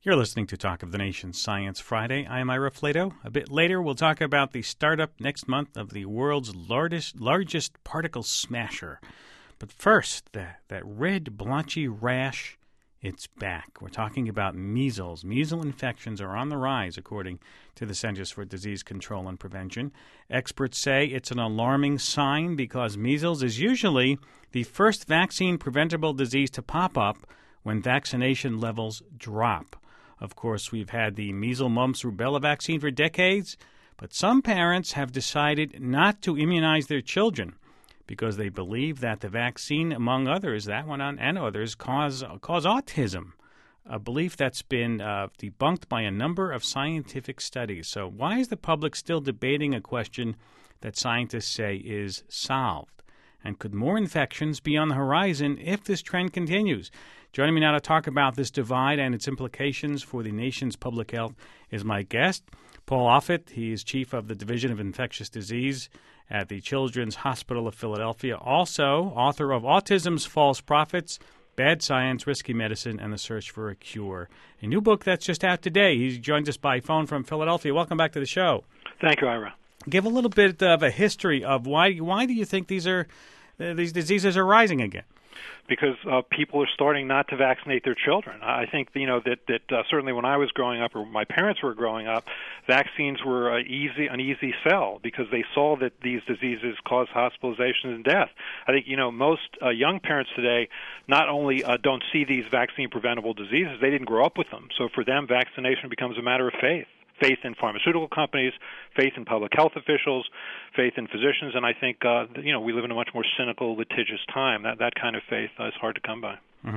You're listening to Talk of the Nation Science Friday. I'm Ira Flato. A bit later, we'll talk about the startup next month of the world's largest particle smasher. But first, that red blotchy rash, it's back. We're talking about measles. Measles infections are on the rise, according to the Centers for Disease Control and Prevention. Experts say it's an alarming sign because measles is usually the first vaccine-preventable disease to pop up when vaccination levels drop. Of course, we've had the measles, mumps, rubella vaccine for decades, but some parents have decided not to immunize their children because they believe that the vaccine, among others, that one and others, cause autism, a belief that's been debunked by a number of scientific studies. So why is the public still debating a question that scientists say is solved? And could more infections be on the horizon if this trend continues? Joining me now to talk about this divide and its implications for the nation's public health is my guest, Paul Offit. He is chief of the Division of Infectious Disease at the Children's Hospital of Philadelphia, also author of Autism's False Prophets, Bad Science, Risky Medicine, and the Search for a Cure, a new book that's just out today. He joins us by phone from Philadelphia. Welcome back to the show. Thank you, Ira. Give a little bit of a history of why do you think these diseases are rising again? Because people are starting not to vaccinate their children. I think that certainly when I was growing up, or my parents were growing up, vaccines were an easy sell because they saw that these diseases cause hospitalizations and death. I think most young parents today not only don't see these vaccine-preventable diseases, they didn't grow up with them. So for them, vaccination becomes a matter of faith. Faith in pharmaceutical companies, faith in public health officials, faith in physicians, and I think we live in a much more cynical, litigious time. That kind of faith is hard to come by.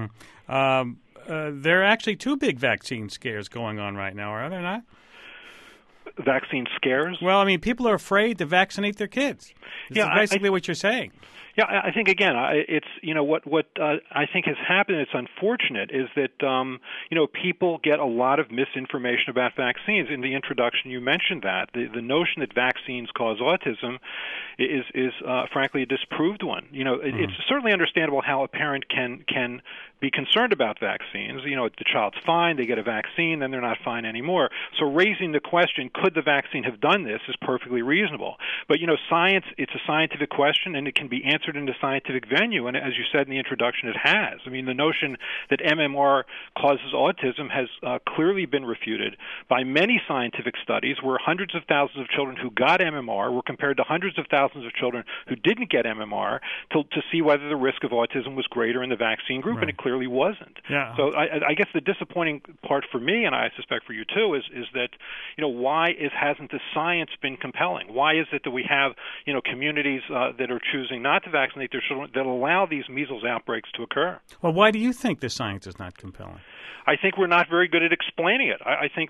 Mm-hmm. There are actually two big vaccine scares going on right now, are there not? Vaccine scares? Well, I mean, people are afraid to vaccinate their kids. This is basically what you're saying. Yeah, I think again, it's what I think has happened. It's unfortunate is that people get a lot of misinformation about vaccines. In the introduction, you mentioned that the notion that vaccines cause autism is frankly a disproved one. It's certainly understandable how a parent can be concerned about vaccines. The child's fine, they get a vaccine, then they're not fine anymore. So raising the question, could the vaccine have done this, is perfectly reasonable. But science, it's a scientific question, and it can be answered in a scientific venue. And as you said in the introduction, it has. I mean, the notion that MMR causes autism has clearly been refuted by many scientific studies where hundreds of thousands of children who got MMR were compared to hundreds of thousands of children who didn't get MMR to see whether the risk of autism was greater in the vaccine group, and it clearly wasn't. Yeah. So I guess the disappointing part for me, and I suspect for you too, is that why hasn't the science been compelling? Why is it that we have communities that are choosing not to vaccinate their children that allow these measles outbreaks to occur? Well, why do you think the science is not compelling? I think we're not very good at explaining it. I think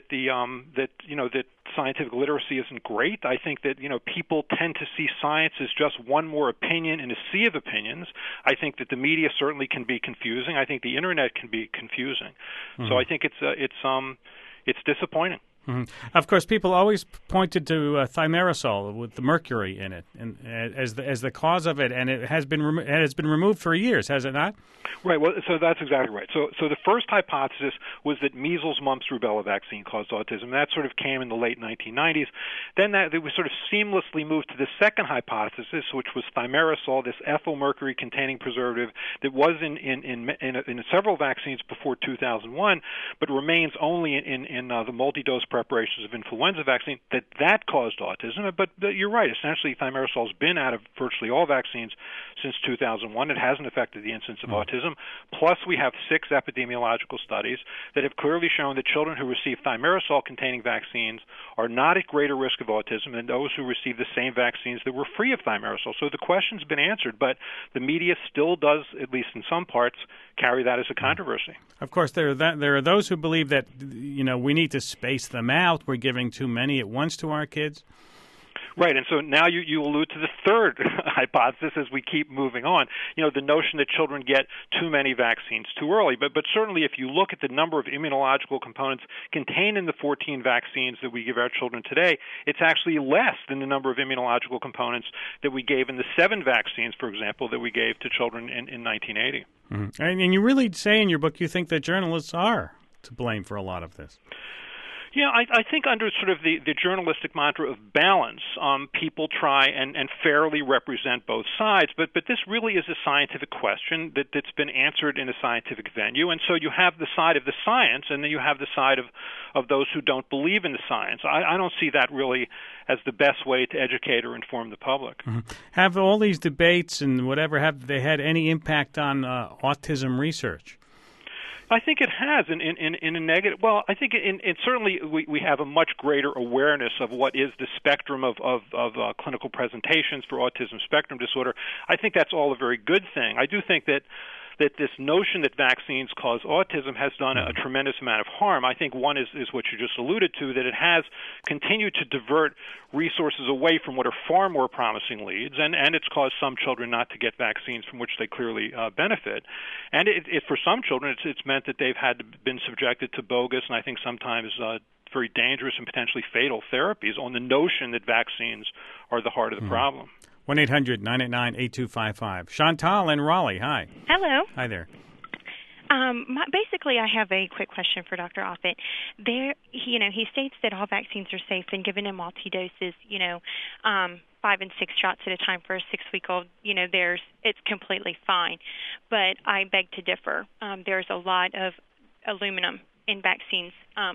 that scientific literacy isn't great. I think that people tend to see science as just one more opinion in a sea of opinions. I think that the media certainly can be confusing. I think the internet can be confusing. Mm-hmm. So I think it's disappointing. Mm-hmm. Of course, people always pointed to thimerosal with the mercury in it, and as the cause of it, and it has been removed for years, has it not? Right. Well, so that's exactly right. So the first hypothesis was that measles, mumps, rubella vaccine caused autism. That sort of came in the late 1990s. Then it was sort of seamlessly moved to the second hypothesis, which was thimerosal, this ethyl mercury containing preservative that was in several vaccines before 2001, but remains only in the multi-dose preparations of influenza vaccine, that caused autism. But you're right. Essentially, thimerosal has been out of virtually all vaccines since 2001. It hasn't affected the incidence of autism. Plus, we have 6 epidemiological studies that have clearly shown that children who receive thimerosal-containing vaccines are not at greater risk of autism than those who receive the same vaccines that were free of thimerosal. So the question's been answered, but the media still does, at least in some parts, carry that as a controversy. Of course, there are those who believe that we need to space them out. We're giving too many at once to our kids. Right, and so now you allude to the third hypothesis as we keep moving on. The notion that children get too many vaccines too early. But certainly if you look at the number of immunological components contained in the 14 vaccines that we give our children today, it's actually less than the number of immunological components that we gave in the 7 vaccines, for example, that we gave to children in 1980. Mm-hmm. And you really say in your book you think that journalists are to blame for a lot of this. Yeah, I think under sort of the journalistic mantra of balance, people try and fairly represent both sides, but this really is a scientific question that's been answered in a scientific venue, and so you have the side of the science, and then you have the side of those who don't believe in the science. I don't see that really as the best way to educate or inform the public. Mm-hmm. Have all these debates and whatever, have they had any impact on autism research? I think it has in a negative. Well, I think certainly we have a much greater awareness of what is the spectrum of clinical presentations for autism spectrum disorder. I think that's all a very good thing. I do think that this notion that vaccines cause autism has done a tremendous amount of harm. I think one is what you just alluded to, that it has continued to divert resources away from what are far more promising leads, and it's caused some children not to get vaccines from which they clearly benefit. And for some children, it's meant that they've been subjected to bogus and I think sometimes very dangerous and potentially fatal therapies on the notion that vaccines are the heart of the problem. 1-800-989-8255. Chantal in Raleigh, hi. Hello. Hi there. Basically, I have a quick question for Dr. Offit. He states that all vaccines are safe and given in multi-doses, 5 and 6 shots at a time for a 6-week-old, it's completely fine. But I beg to differ. There's a lot of aluminum in vaccines. A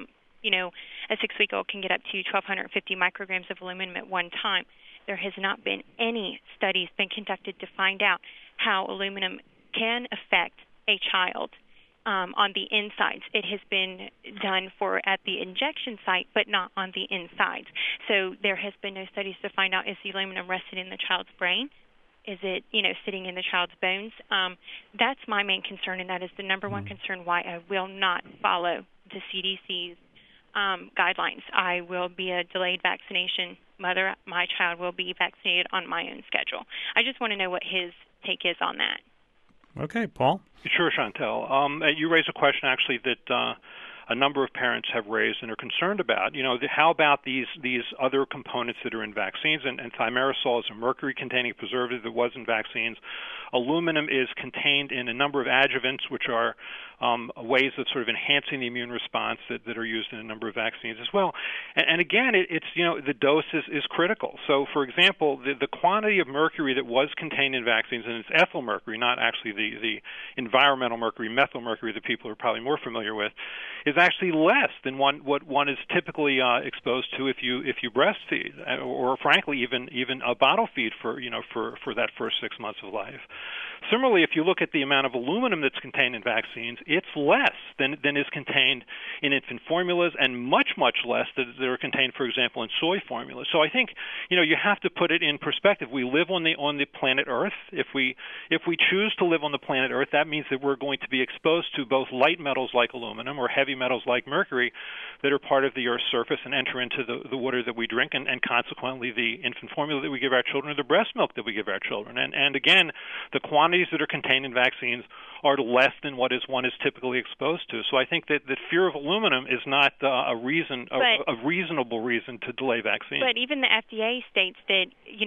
6-week-old can get up to 1,250 micrograms of aluminum at one time. There has not been any studies been conducted to find out how aluminum can affect a child on the insides. It has been done at the injection site, but not on the insides. So there has been no studies to find out, is the aluminum rested in the child's brain? Is it, sitting in the child's bones? That's my main concern, and that is the number one concern why I will not follow the CDC's guidelines. I will be a delayed vaccination mother. My child will be vaccinated on my own schedule. I just want to know what his take is on that. Okay, Paul? Sure, Chantel. You raise a question, actually, that a number of parents have raised and are concerned about. How about these other components that are in vaccines? And thimerosal is a mercury-containing preservative that was in vaccines. Aluminum is contained in a number of adjuvants, which are ways of sort of enhancing the immune response that are used in a number of vaccines as well. And again, it's the dose is critical. So, for example, the quantity of mercury that was contained in vaccines, and it's ethyl mercury, not actually the environmental mercury, methyl mercury that people are probably more familiar with, is actually less than what one is typically exposed to if you breastfeed, or frankly even a bottle feed for that first 6 months of life. Similarly, if you look at the amount of aluminum that's contained in vaccines, it's less than is contained in infant formulas, and much less that are contained, for example, in soy formulas. So I think you have to put it in perspective. We live on the planet Earth. If we choose to live on the planet Earth, that means that we're going to be exposed to both light metals like aluminum or heavy metals like mercury that are part of the Earth's surface and enter into the water that we drink, and consequently the infant formula that we give our children or the breast milk that we give our children. And again, the quantities that are contained in vaccines are less than what one is typically exposed to. So I think that fear of aluminum is not a reasonable reason to delay vaccines. But even the FDA states that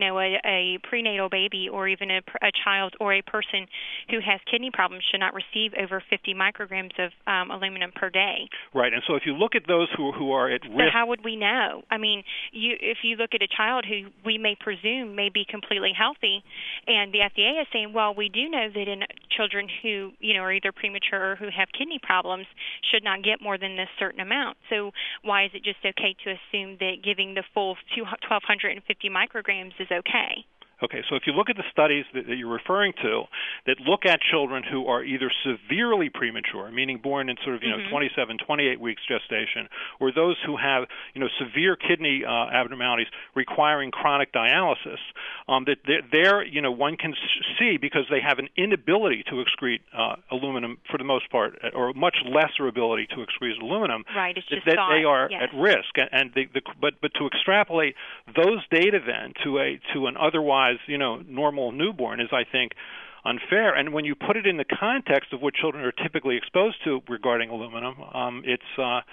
a prenatal baby or even a child or a person who has kidney problems should not receive over 50 micrograms of aluminum per day. Right, and so if you look at those who are at risk... So how would we know? I mean, if you look at a child who we may presume may be completely healthy, and the FDA is saying, well, we do know that in children who are either premature or who have kidney problems should not get more than this certain amount. So why is it just okay to assume that giving the full 1,250 micrograms is okay? Okay, so if you look at the studies that you're referring to that look at children who are either severely premature, meaning born in sort of 27, 28 weeks gestation, or those who have severe kidney abnormalities requiring chronic dialysis, that there one can see, because they have an inability to excrete aluminum for the most part, or much lesser ability to excrete aluminum, right, it's just that they are at risk. And but to extrapolate those data then to an otherwise normal newborn is, I think, unfair. And when you put it in the context of what children are typically exposed to regarding aluminum,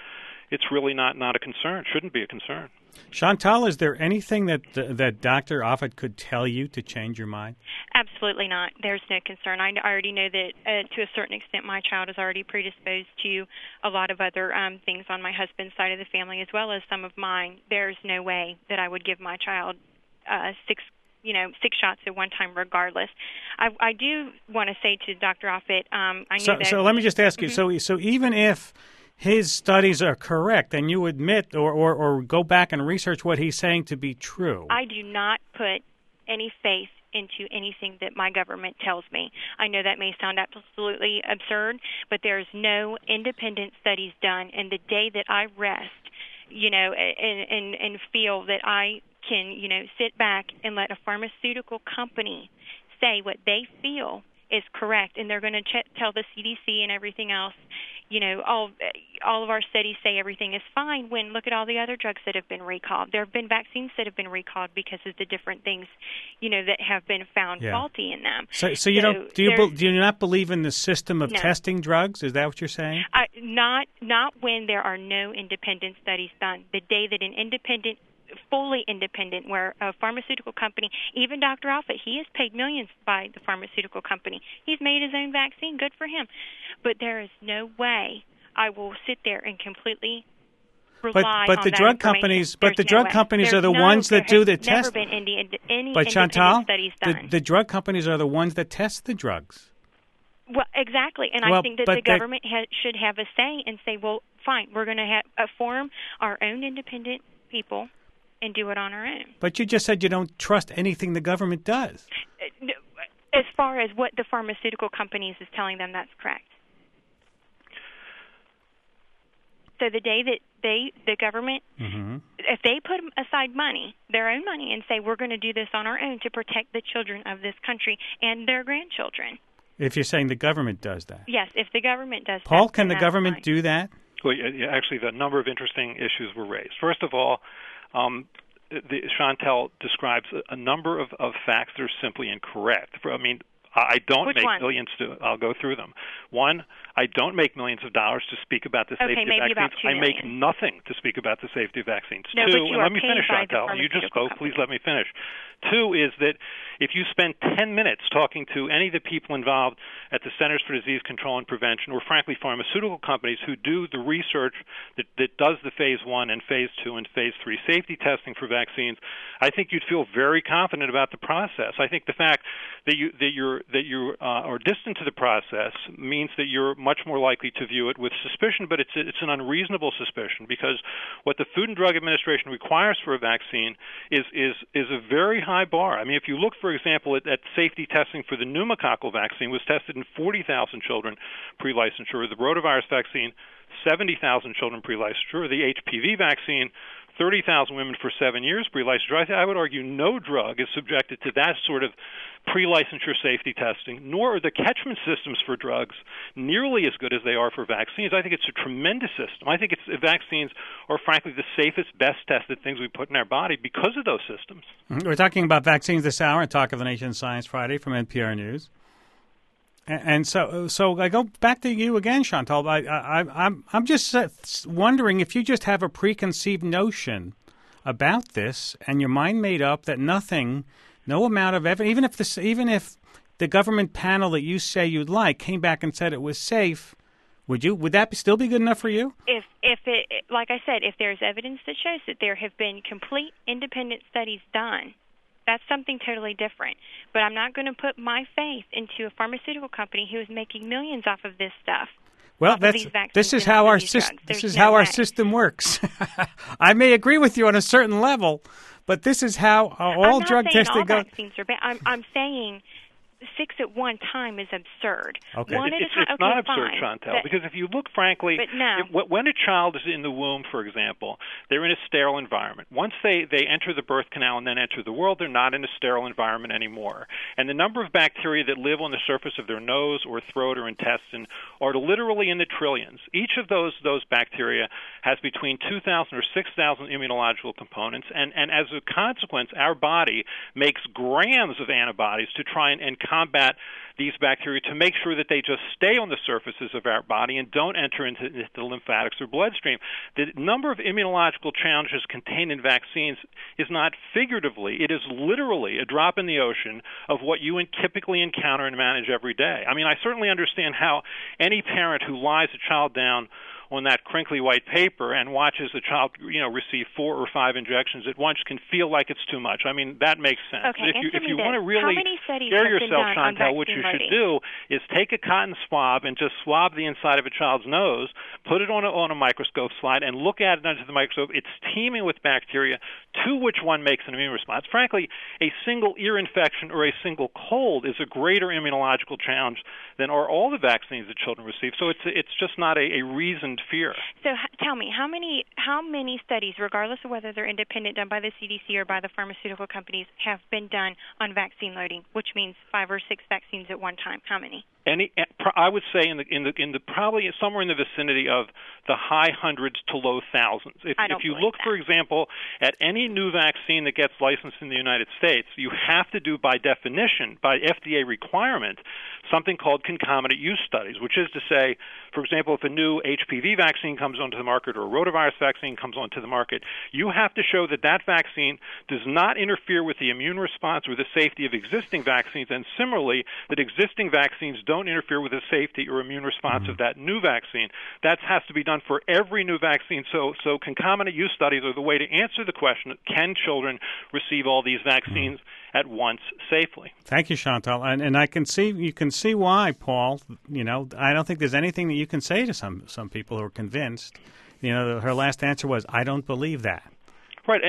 it's really not a concern. Shouldn't be a concern. Chantal, is there anything that Dr. Offit could tell you to change your mind? Absolutely not. There's no concern. I already know that to a certain extent my child is already predisposed to a lot of other things on my husband's side of the family as well as some of mine. There's no way that I would give my child six shots at one time regardless. I do want to say to Dr. Offit, I know that... So let me just ask you, so even if his studies are correct, and you admit or go back and research what he's saying to be true. I do not put any faith into anything that my government tells me. I know that may sound absolutely absurd, but there's no independent studies done. And the day that I rest, and feel that I can, sit back and let a pharmaceutical company say what they feel is correct, and they're going to tell the CDC and everything else, all of our studies say everything is fine, when look at all the other drugs that have been recalled. There have been vaccines that have been recalled because of the different things, that have been found faulty in them. So do you not believe in the system of testing drugs? Is that what you're saying? Not when there are no independent studies done. The day that an fully independent, where a pharmaceutical company, even Dr. Offit, he is paid millions by the pharmaceutical company. He's made his own vaccine. Good for him. But there is no way I will sit there and completely rely on the that drug companies. But the drug companies are the ones that do the test. There have never been any but Chantal, studies done. The drug companies are the ones that test the drugs. Well, exactly, and I think that the government should have a say and say, well, fine, we're going to form our own independent people and do it on our own. But you just said you don't trust anything the government does. As far as what the pharmaceutical companies is telling them, that's correct. So the day that the government, if they put aside money, their own money, and say we're going to do this on our own to protect the children of this country and their grandchildren. If you're saying the government does that. Yes, if the government does that. Paul, can the government do that? Well, actually, a number of interesting issues were raised. First of all, Chantal describes a number of facts that are simply incorrect. I don't make millions I'll go through them. One, I don't make millions of dollars to speak about the safety of vaccines. I make nothing to speak about the safety of vaccines. No, Two, and let me finish, Chantal. You just spoke. Please let me finish. Two is that if you spend 10 minutes talking to any of the people involved at the Centers for Disease Control and Prevention, or frankly pharmaceutical companies who do the research that does the Phase 1 and Phase 2 and Phase 3 safety testing for vaccines, I think you'd feel very confident about the process. I think the fact that you are distant to the process means that you're much more likely to view it with suspicion, but it's an unreasonable suspicion, because what the Food and Drug Administration requires for a vaccine is a very high bar. I mean, if you look, for example, at safety testing for the pneumococcal vaccine, was tested in 40,000 children pre-licensure. The rotavirus vaccine, 70,000 children pre-licensure. The HPV vaccine, 30,000 women for 7 years pre-licensure. I would argue no drug is subjected to that sort of pre-licensure safety testing, nor are the catchment systems for drugs nearly as good as they are for vaccines. I think it's a tremendous system. I think vaccines are, frankly, the safest, best tested things we put in our body because of those systems. We're talking about vaccines this hour on Talk of the Nation Science Friday from NPR News. And so I go back to you again, Chantal. I'm just wondering if you just have a preconceived notion about this, and your mind made up that no amount of evidence, even if the government panel that you say you'd like came back and said it was safe, would that still be good enough for you? If it, like I said, if there's evidence that shows that there have been complete independent studies done, that's something totally different. But I'm not going to put my faith into a pharmaceutical company who is making millions off of this stuff. Well, this is how our system works. I may agree with you on a certain level, but this is how all drug testing goes. Vaccines are bad. I'm saying 6 at one time is absurd. Okay. One at a time. It's not absurd, Chantal, because if you look, frankly, when a child is in the womb, for example, they're in a sterile environment. Once they enter the birth canal and then enter the world, they're not in a sterile environment anymore. And the number of bacteria that live on the surface of their nose or throat or intestine are literally in the trillions. Each of those bacteria has between 2,000 or 6,000 immunological components, and as a consequence, our body makes grams of antibodies to try and combat these bacteria, to make sure that they just stay on the surfaces of our body and don't enter into the lymphatics or bloodstream. The number of immunological challenges contained in vaccines is not figuratively, it is literally a drop in the ocean of what you typically encounter and manage every day. I mean, I certainly understand how any parent who lies a child down on that crinkly white paper and watches the child, receive 4 or 5 injections at once can feel like it's too much. I mean, that makes sense. Okay, if you want to really scare yourself, Chantel, what you should do is take a cotton swab and just swab the inside of a child's nose, put it on a microscope slide, and look at it under the microscope. It's teeming with bacteria, to which one makes an immune response. Frankly, a single ear infection or a single cold is a greater immunological challenge than are all the vaccines that children receive. So it's just not a reasoned fear. So tell me, how many studies, regardless of whether they're independent, done by the CDC or by the pharmaceutical companies, have been done on vaccine loading, which means 5 or 6 vaccines at one time? How many? I would say in the probably somewhere in the vicinity of the high hundreds to low thousands. If you look, for example, at any new vaccine that gets licensed in the United States, you have to do, by definition, by FDA requirement, something called concomitant use studies, which is to say, for example, if a new HPV vaccine comes onto the market or a rotavirus vaccine comes onto the market, you have to show that that vaccine does not interfere with the immune response or the safety of existing vaccines, and similarly, that existing vaccines don't interfere with the safety or immune response of that new vaccine. That has to be done for every new vaccine. So concomitant use studies are the way to answer the question, can children receive all these vaccines at once safely? Thank you, Chantal. And you can see why, Paul. I don't think there's anything that you can say to some people who are convinced. Her last answer was, I don't believe that. Right,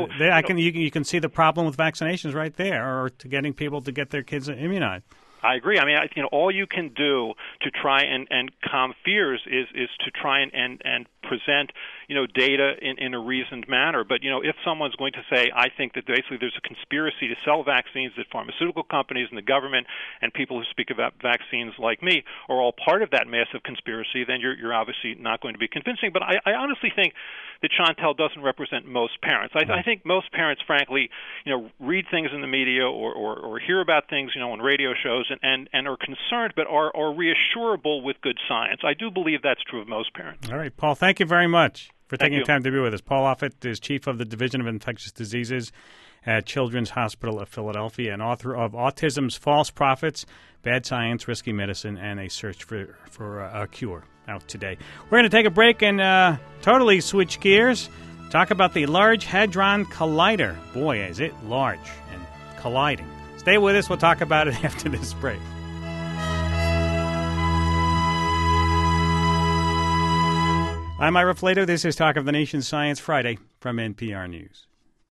you can see the problem with vaccinations right there, or to getting people to get their kids immunized. I agree. I mean, all you can do to try and calm fears is to try and present, data in a reasoned manner. But, if someone's going to say, I think that basically there's a conspiracy to sell vaccines, that pharmaceutical companies and the government and people who speak about vaccines like me are all part of that massive conspiracy, then you're obviously not going to be convincing. But I honestly think that Chantel doesn't represent most parents. I think most parents, frankly, read things in the media or hear about things, on radio shows and are concerned but are reassurable with good science. I do believe that's true of most parents. All right, Paul, thank you very much for taking the time to be with us. Paul Offit is Chief of the Division of Infectious Diseases at Children's Hospital of Philadelphia and author of Autism's False Prophets, Bad Science, Risky Medicine, and a Search for a Cure, out today. We're going to take a break and totally switch gears, talk about the Large Hadron Collider. Boy, is it large and colliding. Stay with us. We'll talk about it after this break. I'm Ira Flato. This is Talk of the Nation Science Friday from NPR News.